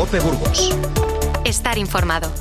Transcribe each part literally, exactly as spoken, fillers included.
COPE Burgos. Estar informado.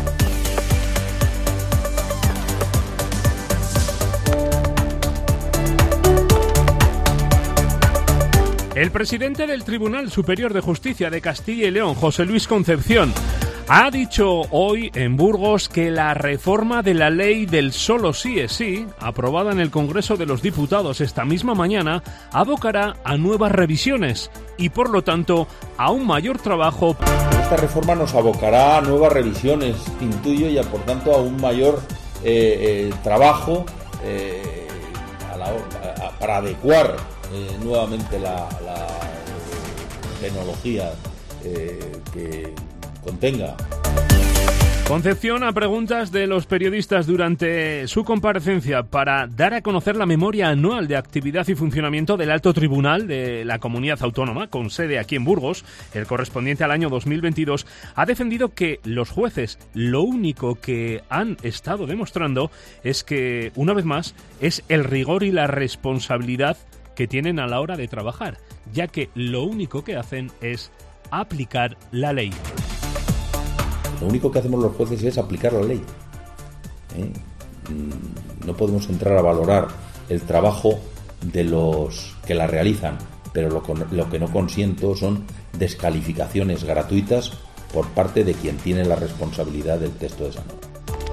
El presidente del Tribunal Superior de Justicia de Castilla y León, José Luis Concepción, ha dicho hoy en Burgos que la reforma de la ley del solo sí es sí, aprobada en el Congreso de los Diputados esta misma mañana, abocará a nuevas revisiones y, por lo tanto, a un mayor trabajo. Esta reforma nos abocará a nuevas revisiones, intuyo, y a, por tanto a un mayor eh, eh, trabajo eh, a la, a, para adecuar eh, nuevamente la, la eh, tecnología eh, que contenga. Concepción, a preguntas de los periodistas durante su comparecencia para dar a conocer la memoria anual de actividad y funcionamiento del Alto Tribunal de la Comunidad Autónoma, con sede aquí en Burgos, el correspondiente al año dos mil veintidós, ha defendido que los jueces lo único que han estado demostrando es que, una vez más, es el rigor y la responsabilidad que tienen a la hora de trabajar, ya que lo único que hacen es aplicar la ley. Lo único que hacemos los jueces es aplicar la ley. ¿Eh? No podemos entrar a valorar el trabajo de los que la realizan, pero lo, lo que no consiento son descalificaciones gratuitas por parte de quien tiene la responsabilidad del texto de esa norma.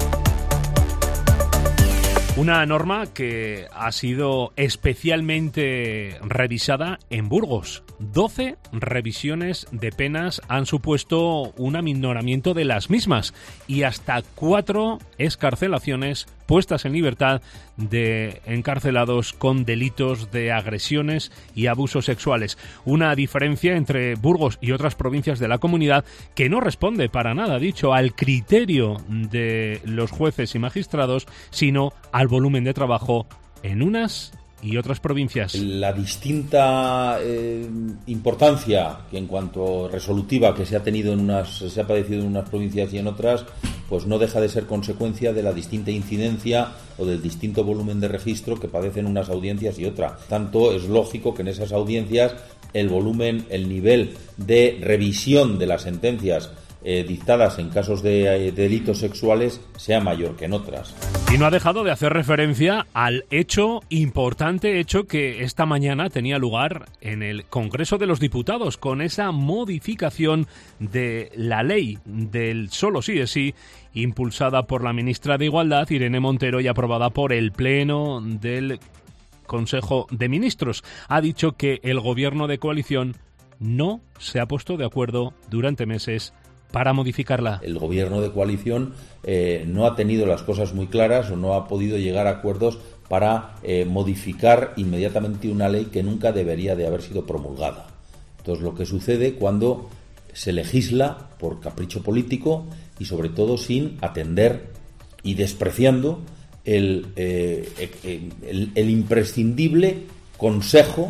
Una norma que ha sido especialmente revisada en Burgos. doce revisiones de penas han supuesto un aminoramiento de las mismas y hasta cuatro excarcelaciones puestas en libertad de encarcelados con delitos de agresiones y abusos sexuales. Una diferencia entre Burgos y otras provincias de la comunidad que no responde para nada, dicho, al criterio de los jueces y magistrados, sino al volumen de trabajo en unas y otras provincias. La distinta eh, importancia que en cuanto resolutiva que se ha tenido en unas, se ha padecido en unas provincias y en otras, pues no deja de ser consecuencia de la distinta incidencia o del distinto volumen de registro que padecen unas audiencias y otras. Tanto es lógico que en esas audiencias el volumen, el nivel de revisión de las sentencias Eh, dictadas en casos de, eh, de delitos sexuales sea mayor que en otras. Y no ha dejado de hacer referencia al hecho, importante hecho, que esta mañana tenía lugar en el Congreso de los Diputados con esa modificación de la ley del solo sí es sí, impulsada por la ministra de Igualdad, Irene Montero, y aprobada por el Pleno del Consejo de Ministros. Ha dicho que el gobierno de coalición no se ha puesto de acuerdo durante meses para modificarla. El gobierno de coalición eh, no ha tenido las cosas muy claras o no ha podido llegar a acuerdos para eh, modificar inmediatamente una ley que nunca debería de haber sido promulgada. Entonces, lo que sucede cuando se legisla por capricho político y sobre todo sin atender y despreciando el, eh, el, el imprescindible consejo.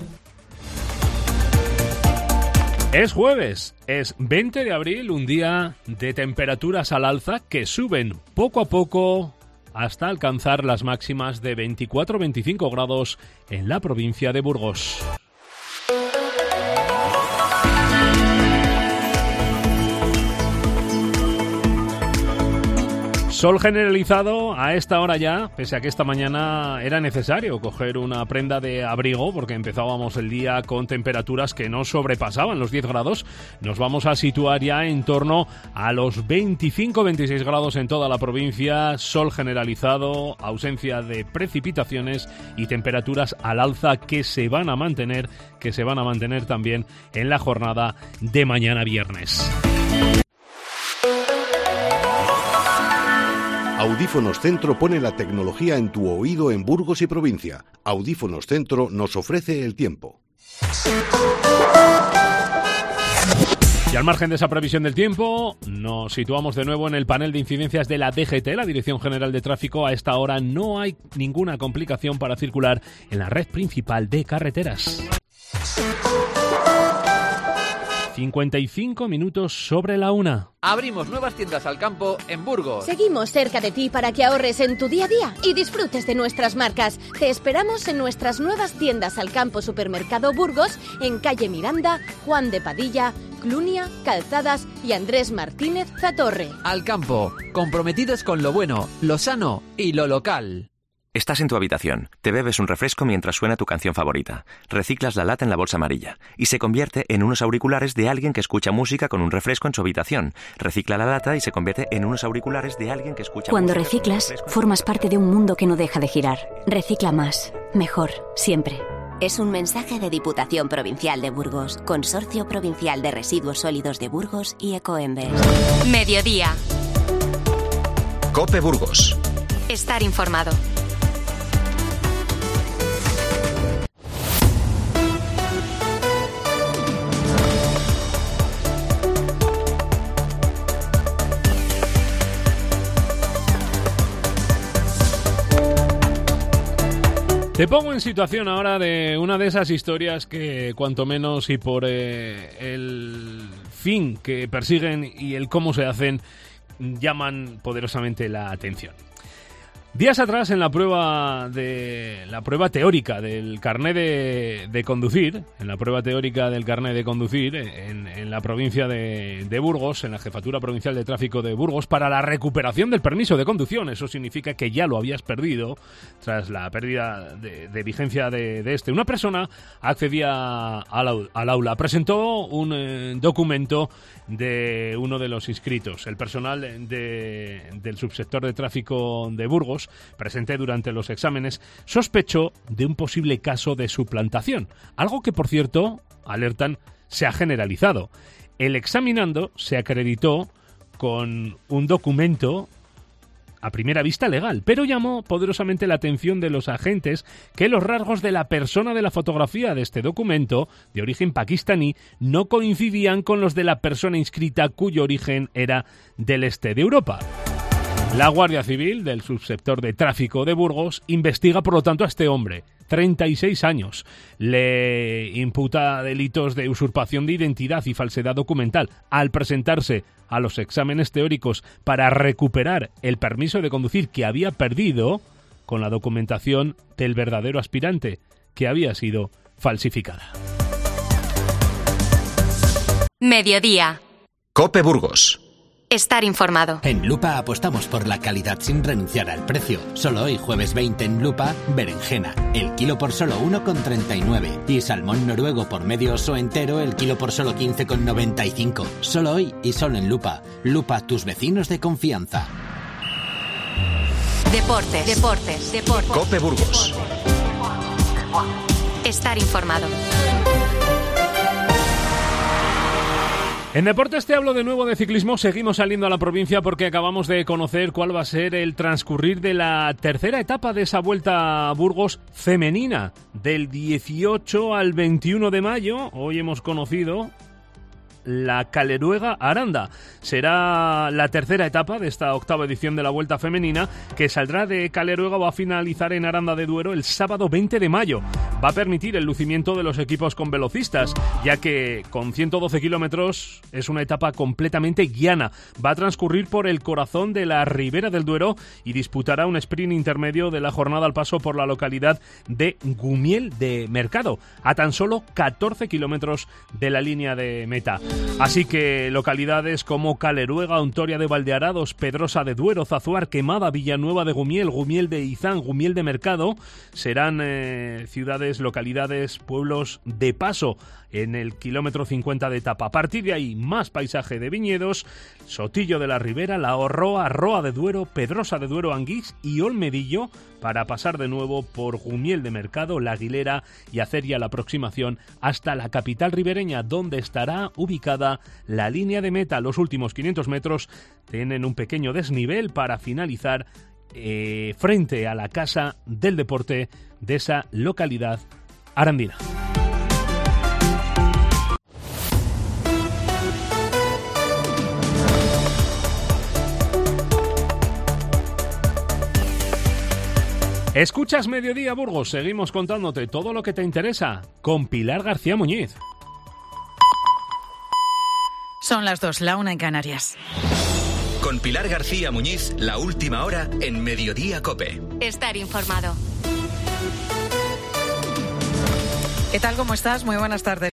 Es jueves, es veinte de abril, un día de temperaturas al alza que suben poco a poco hasta alcanzar las máximas de veinticuatro a veinticinco grados en la provincia de Burgos. Sol generalizado a esta hora ya, pese a que esta mañana era necesario coger una prenda de abrigo porque empezábamos el día con temperaturas que no sobrepasaban los diez grados. Nos vamos a situar ya en torno a los veinticinco a veintiséis grados en toda la provincia, sol generalizado, ausencia de precipitaciones y temperaturas al alza que se van a mantener, que se van a mantener también en la jornada de mañana viernes. Audífonos Centro pone la tecnología en tu oído en Burgos y provincia. Audífonos Centro nos ofrece el tiempo. Y al margen de esa previsión del tiempo, nos situamos de nuevo en el panel de incidencias de la D G T, la Dirección General de Tráfico. A esta hora no hay ninguna complicación para circular en la red principal de carreteras. cincuenta y cinco minutos sobre la una. Abrimos nuevas tiendas al campo en Burgos. Seguimos cerca de ti para que ahorres en tu día a día y disfrutes de nuestras marcas. Te esperamos en nuestras nuevas tiendas al campo Supermercado Burgos, en calle Miranda, Juan de Padilla, Clunia, Calzadas y Andrés Martínez Zatorre. Alcampo, comprometidos con lo bueno, lo sano y lo local. Estás en tu habitación, te bebes un refresco mientras suena tu canción favorita, reciclas la lata en la bolsa amarilla y se convierte en unos auriculares de alguien que escucha música con un refresco en su habitación. Recicla la lata y se convierte en unos auriculares de alguien que escucha Cuando música. Cuando reciclas, formas parte de un mundo que no deja de girar. Recicla más, mejor, siempre. Es un mensaje de Diputación Provincial de Burgos, Consorcio Provincial de Residuos Sólidos de Burgos y Ecoembes. Mediodía. COPE Burgos. Estar informado. Te pongo en situación ahora de una de esas historias que, cuanto menos y por eh, el fin que persiguen y el cómo se hacen, llaman poderosamente la atención. Días atrás, en la prueba de la prueba teórica del carné de, de conducir, en la prueba teórica del carné de conducir, en, en la provincia de, de Burgos, en la Jefatura Provincial de Tráfico de Burgos, para la recuperación del permiso de conducción, eso significa que ya lo habías perdido tras la pérdida de, de vigencia de, de este. Una persona accedía al, al aula, presentó un eh, documento de uno de los inscritos. El personal de, del subsector de tráfico de Burgos, presente durante los exámenes, sospechó de un posible caso de suplantación, algo que, por cierto, alertan, se ha generalizado. El examinando se acreditó con un documento a primera vista legal, pero llamó poderosamente la atención de los agentes que los rasgos de la persona de la fotografía de este documento, de origen pakistaní, no coincidían con los de la persona inscrita cuyo origen era del este de Europa. La Guardia Civil del subsector de tráfico de Burgos investiga, por lo tanto, a este hombre, treinta y seis años. Le imputa delitos de usurpación de identidad y falsedad documental al presentarse a los exámenes teóricos para recuperar el permiso de conducir que había perdido con la documentación del verdadero aspirante, que había sido falsificada. Mediodía. COPE Burgos. Estar informado. En Lupa apostamos por la calidad sin renunciar al precio. Solo hoy, jueves veinte, en Lupa, berenjena. El kilo por solo uno con treinta y nueve. Y salmón noruego por medio oso entero, el kilo por solo quince con noventa y cinco. Solo hoy y solo en Lupa. Lupa, tus vecinos de confianza. Deportes. Deportes. Deportes. COPE Burgos. Estar informado. En deportes te hablo de nuevo de ciclismo. Seguimos saliendo a la provincia porque acabamos de conocer cuál va a ser el transcurrir de la tercera etapa de esa Vuelta a Burgos femenina, del dieciocho al veintiuno de mayo. Hoy hemos conocido la Caleruega-Aranda. Será la tercera etapa de esta octava edición de la Vuelta Femenina, que saldrá de Caleruega, va a finalizar en Aranda de Duero el sábado veinte de mayo. Va a permitir el lucimiento de los equipos con velocistas, ya que con ciento doce kilómetros es una etapa completamente llana. Va a transcurrir por el corazón de la Ribera del Duero y disputará un sprint intermedio de la jornada al paso por la localidad de Gumiel de Mercado, a tan solo catorce kilómetros de la línea de meta. Así que localidades como Caleruega, Ontoria de Valdearados, Pedrosa de Duero, Zazuar, Quemada, Villanueva de Gumiel, Gumiel de Izán, Gumiel de Mercado serán eh, ciudades, localidades, pueblos de paso en el kilómetro cincuenta de etapa. A partir de ahí, más paisaje de viñedos, Sotillo de la Ribera, La Horroa, Roa de Duero, Pedrosa de Duero, Anguís y Olmedillo, para pasar de nuevo por Gumiel de Mercado, La Aguilera y hacer ya la aproximación hasta la capital ribereña, donde estará ubicada la línea de meta. Los últimos quinientos metros tienen un pequeño desnivel para finalizar eh, frente a la Casa del Deporte de esa localidad arandina. Escuchas Mediodía Burgos, seguimos contándote todo lo que te interesa con Pilar García Muñiz. Son las dos, la una en Canarias. Con Pilar García Muñiz, la última hora en Mediodía COPE. Estar informado. ¿Qué tal? ¿Cómo estás? Muy buenas tardes.